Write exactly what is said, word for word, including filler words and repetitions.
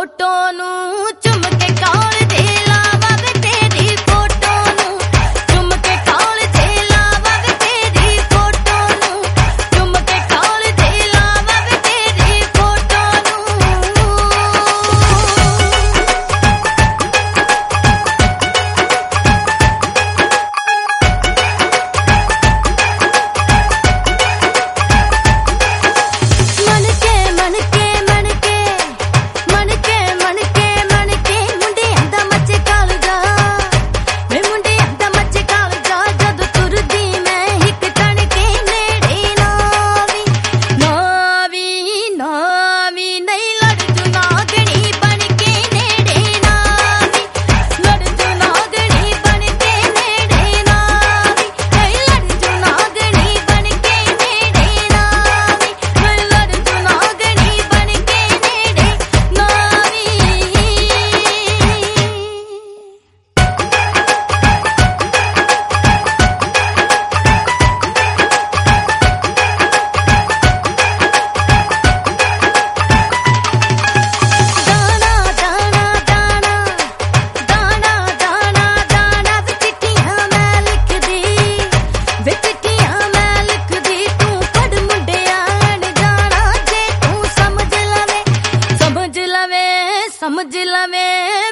photo नू चुम के कौल दे लावा वे तेरी फोटो नू चुम के कौल दे लावा वे तेरी फोटो नू चुम के कौल दे लावा वे तेरी फोटो नू मन के मन के मन के मन के मन के मन के मुंडे अंदा मचे काल जा वे मुंडे अंदा मचे काल जा जद तुरदी मैं हिक तन के नेड़े नावी नावी नावी नहीं लड़जू नागणी बन के नेड़े नावी लड़जू नागणी बन के नेड़े नावी नहीं लड़जू नागणी बन के नेड़े नावी नहीं लड़जू नागणी बन के नेड़े नावी दाना दाना दाना दाना दाना दाना विच कियां मैं लिखदी विच कियां मैं लिखदी तू पढ़ मुंडिया अनजाना जे तू समझ लवे समझ लवे समझ लवे